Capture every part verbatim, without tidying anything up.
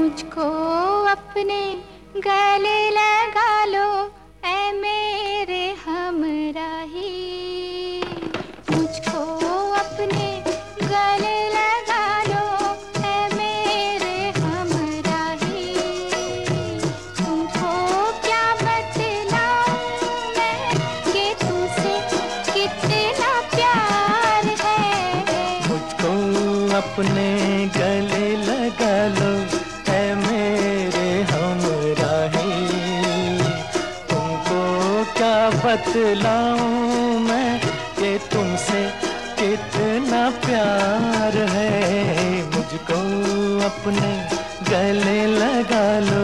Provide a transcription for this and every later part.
मुझको अपने गले लगा लो ऐ मेरे हमराही। मुझको अपने गले लगा लो ऐ मेरे हमराही। तुमको क्या बतलाऊं मैं कि तुमसे कितना प्यार है। मुझको अपने गले लगा लो ऐ मेरे हमराही। तुमको क्या बतलाऊं मैं कि तुमसे कितना प्यार है। मुझको अपने गले लगा लो।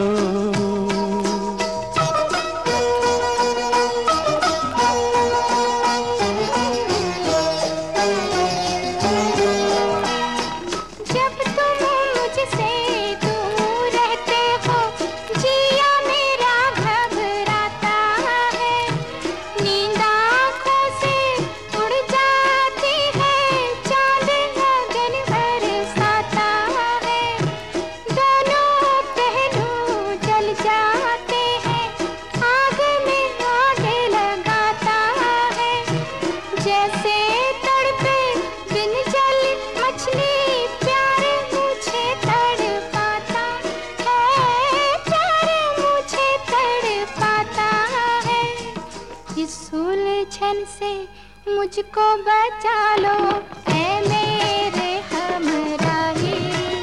जैसे तड़पे बिन जल मछली प्यार मुझे तड़पाता है। प्यार मुझे तड़पाता है। इस उलझन से मुझको बचा लो ऐ मेरे हमराही।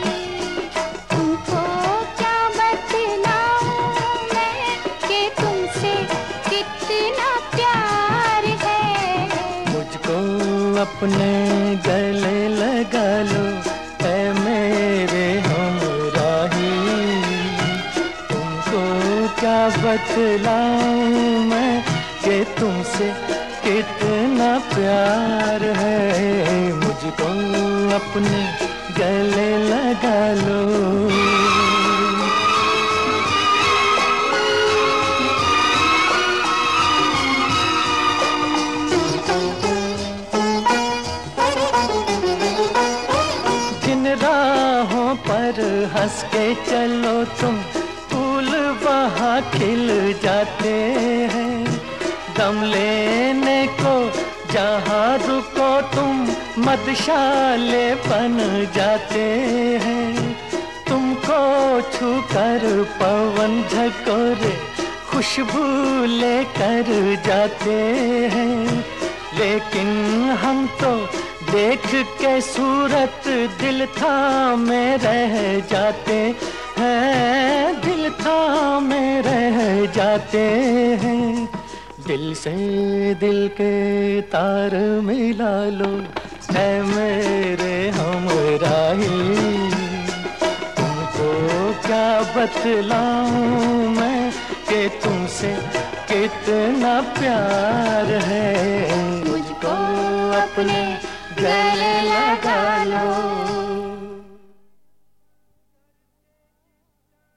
तुमको क्या बतलाऊं मैं कि तुमसे कितना प्यार है। मुझको अपने गले लगा लो ऐ मेरे हमराही। तुमको क्या बतलाऊं मैं कि तुमसे कितना प्यार है। मुझको अपने गले लगा लो। राहों पर हंस के चलो तुम फूल वहाँ खिल जाते हैं। दम लेने को जहाँ रुको तुम मधुशाले बन जाते हैं। तुमको छूकर पवन झकोरे खुशबू लेकर जाते हैं। लेकिन हम तो देख के सूरत दिल थामे रह जाते हैं। दिल थामे रह जाते हैं। दिल से दिल के तार मिला लो ऐ मेरे हमराही। तुमको क्या बतलाऊं मैं कि तुमसे कितना प्यार है। मुझको अपने गले लगा लो।